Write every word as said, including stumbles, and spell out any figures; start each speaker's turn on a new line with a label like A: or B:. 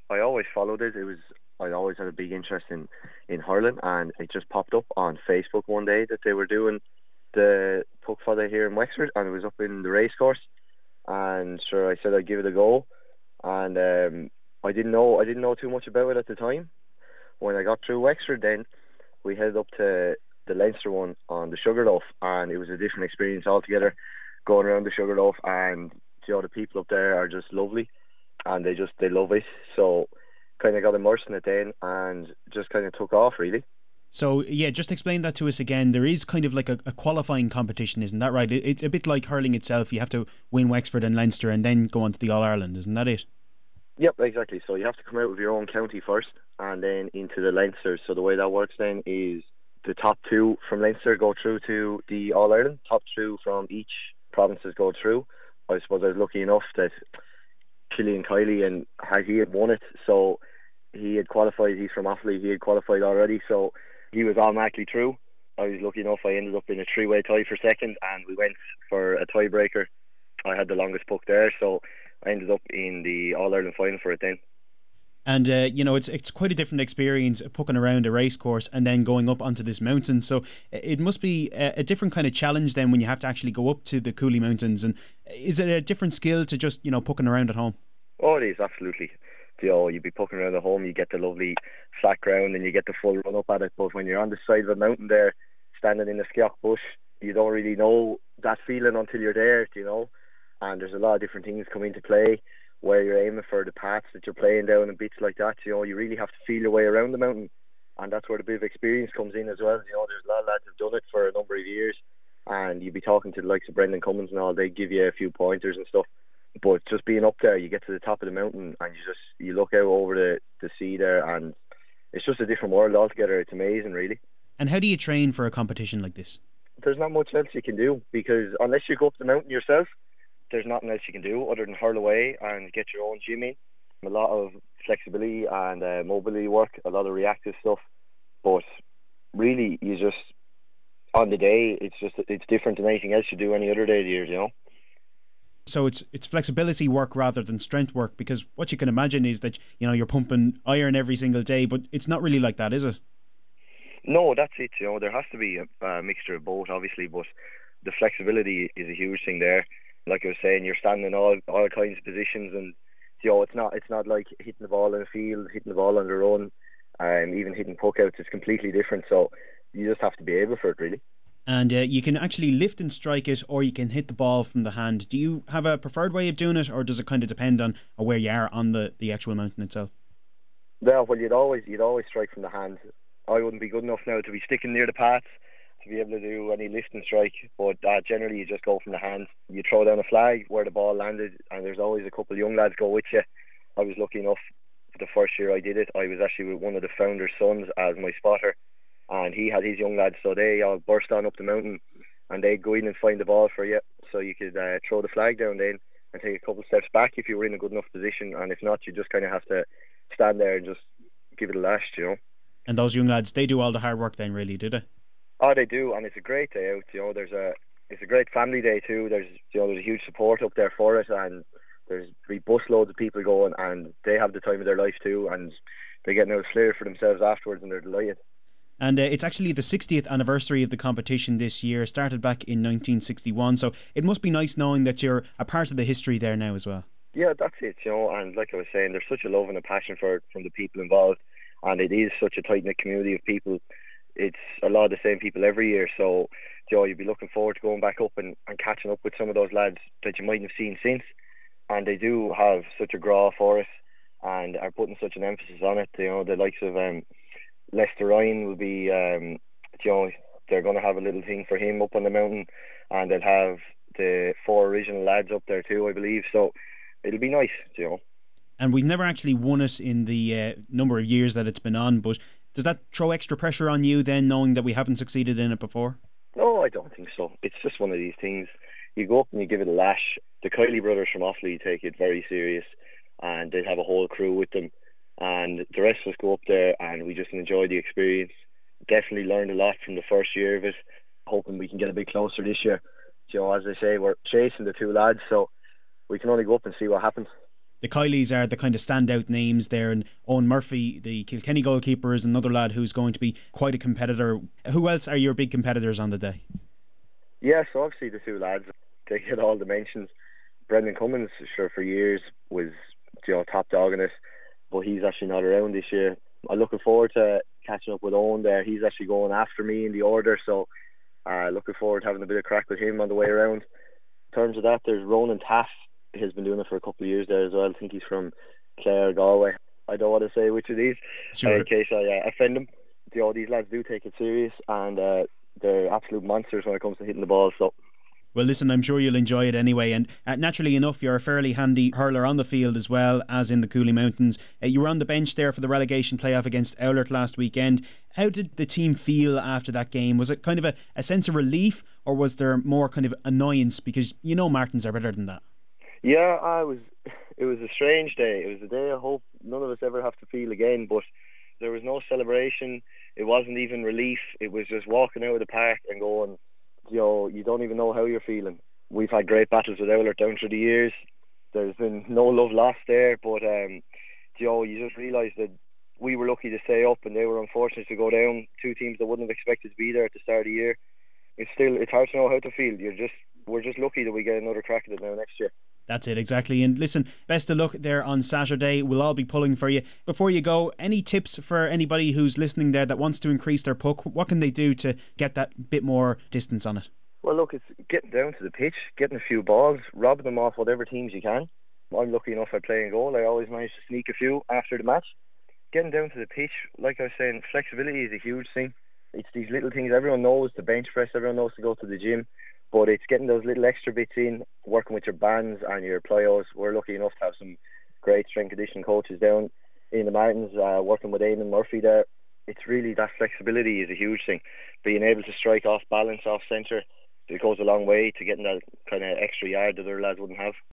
A: I always followed it. It was I always had a big interest in in hurling, and it just popped up on Facebook one day that they were doing the puck fodder here in Wexford, and it was up in the racecourse. And sure, I said I'd give it a go, and um, I didn't know I didn't know too much about it at the time. When I got through Wexford, then we headed up to the Leinster one on the Sugarloaf, and it was a different experience altogether. Going around the Sugarloaf, and you know the people up there are just lovely, and they just they love it. So kind of got immersed in it then, and just kind of took off really.
B: So yeah, just explain that to us again. There is kind of like a, a qualifying competition, isn't that right? It, it's a bit like hurling itself. You have to win Wexford and Leinster and then go on to the All Ireland, isn't that it?
A: Yep, exactly. So you have to come out with your own county first, and then into the Leinster. So the way that works then is the top two from Leinster go through to the All Ireland. Top two from each provinces go through. I suppose I was lucky enough that Killian Kiley and had he had won it, so he had qualified. He's from Offaly. He had qualified already, so he was automatically through. I was lucky enough. I ended up in a three-way tie for second, and we went for a tiebreaker. I had the longest puck there, so I ended up in the All Ireland final for it then.
B: And uh, you know, it's it's quite a different experience pucking around a race course and then going up onto this mountain. So it must be a, a different kind of challenge then when you have to actually go up to the Cooley Mountains. And is it a different skill to just, you know, pucking around at home?
A: Oh, it is, absolutely. You know, you'd be pucking around at home, you get the lovely flat ground and you get the full run up at it. But when you're on the side of a mountain there, standing in a skeoch bush, you don't really know that feeling until you're there, you know. And there's a lot of different things come into play, where you're aiming for, the paths that you're playing down and bits like that. You know, you really have to feel your way around the mountain, and that's where the bit of experience comes in as well. You know, there's a lot of lads who've done it for a number of years, and you'd be talking to the likes of Brendan Cummins and all, they give you a few pointers and stuff. But just being up there, you get to the top of the mountain and you just you look out over the, the sea there, and it's just a different world altogether. It's amazing, really.
B: And how do you train for a competition like this?
A: There's not much else you can do, because unless you go up the mountain yourself, there's nothing else you can do other than hurl away and get your own gym in. A lot of flexibility and uh, mobility work, a lot of reactive stuff. But really, you just, on the day, it's just it's different than anything else you do any other day of the year, you know.
B: So it's it's flexibility work rather than strength work, because what you can imagine is that, you know, you're pumping iron every single day, but it's not really like that, is it?
A: No, that's it. You know, there has to be a, a mixture of both, obviously, but the flexibility is a huge thing there. Like I was saying, you're standing in all all kinds of positions, and you know, it's not it's not like hitting the ball in the field, hitting the ball on the run, and um, even hitting puck outs. It's completely different. So you just have to be able for it, really.
B: And uh, you can actually lift and strike it, or you can hit the ball from the hand. Do you have a preferred way of doing it, or does it kind of depend on where you are on the, the actual mountain itself?
A: Yeah, well, you'd always you'd always strike from the hand. I wouldn't be good enough now to be sticking near the paths to be able to do any lift and strike, but uh, generally you just go from the hand. You throw down a flag where the ball landed, and there's always a couple of young lads go with you. I was lucky enough the first year I did it, I was actually with one of the founder's sons as my spotter, and he had his young lads, so they all burst on up the mountain and they'd go in and find the ball for you, so you could uh, throw the flag down then and take a couple of steps back if you were in a good enough position, and if not, you just kind of have to stand there and just give it a lash, you know.
B: And those young lads, they do all the hard work then, really, do they?
A: Oh, they do, and it's a great day out. You know, there's a it's a great family day too. There's you know there's a huge support up there for it, and there's we bus loads of people going, and they have the time of their life too, and they get no flair for themselves afterwards, and they're delighted.
B: And uh, it's actually the sixtieth anniversary of the competition this year. Started back in nineteen sixty-one, so it must be nice knowing that you're a part of the history there now as well.
A: Yeah, that's it. You know, and like I was saying, there's such a love and a passion for it from the people involved, and it is such a tight knit community of people. It's a lot of the same people every year, so you know, you'd be looking forward to going back up and, and catching up with some of those lads that you mightn't have seen since. And they do have such a draw for it and are putting such an emphasis on it. You know, the likes of um, Lester Ryan will be, um, you know, they're going to have a little thing for him up on the mountain, and they'll have the four original lads up there too, I believe. So it'll be nice, you know.
B: And we've never actually won it in the uh, number of years that it's been on, but does that throw extra pressure on you then, knowing that we haven't succeeded in it before?
A: No, I don't think so. It's just one of these things. You go up and you give it a lash. The Kiley brothers from Offaly take it very serious, and they have a whole crew with them. And the rest of us go up there and we just enjoy the experience. Definitely learned a lot from the first year of it. Hoping we can get a bit closer this year. You know, as I say, we're chasing the two lads, so we can only go up and see what happens.
B: The Kileys are the kind of standout names there, and Owen Murphy, the Kilkenny goalkeeper, is another lad who's going to be quite a competitor. Who else are your big competitors on the day?
A: Yeah, so obviously the two lads, they get all the mentions. Brendan Cummins, sure, for years was, you know, top dog in it, but he's actually not around this year. I'm looking forward to catching up with Owen there. He's actually going after me in the order, so uh, looking forward to having a bit of crack with him on the way around. In terms of that, there's Ronan Taff. He's been doing it for a couple of years there as well. I think he's from Clare, Galway. I don't want to say which of these
B: Sure.
A: uh, in case I uh, offend them. You know, these lads do take it serious, and uh, they're absolute monsters when it comes to hitting the ball. So,
B: well, listen, I'm sure you'll enjoy it anyway. And uh, naturally enough, you're a fairly handy hurler on the field as well as in the Cooley Mountains. Uh, you were on the bench there for the relegation playoff against Owlert last weekend. How did the team feel after that game? Was it kind of a, a sense of relief, or was there more kind of annoyance? Because you know Martins are better than that.
A: Yeah, I was. It was a strange day. It was a day I hope none of us ever have to feel again. But there was no celebration. It wasn't even relief. It was just walking out of the park and going, you know, you don't even know how you're feeling. We've had great battles with Owlert down through the years. There's been no love lost there, but um, you know, you just realise that we were lucky to stay up and they were unfortunate to go down. Two teams that wouldn't have expected to be there at the start of the year. It's still, it's hard to know how to feel. You're just, we're just lucky that we get another crack at it now next year.
B: That's it, exactly. And listen, best of luck there on Saturday. We'll all be pulling for you. Before you go, any tips for anybody who's listening there that wants to increase their puck? What can they do to get that bit more distance on it?
A: Well, look, it's getting down to the pitch, getting a few balls, robbing them off whatever teams you can. I'm lucky enough I play in goal. I always manage to sneak a few after the match. Getting down to the pitch, like I was saying, flexibility is a huge thing. It's these little things. Everyone knows to bench press, everyone knows to go to the gym. But it's getting those little extra bits in, working with your bands and your plyos. We're lucky enough to have some great strength conditioning coaches down in the mountains, uh, working with Eamon Murphy there. It's really that flexibility is a huge thing. Being able to strike off balance, off centre, it goes a long way to getting that kind of extra yard that other lads wouldn't have.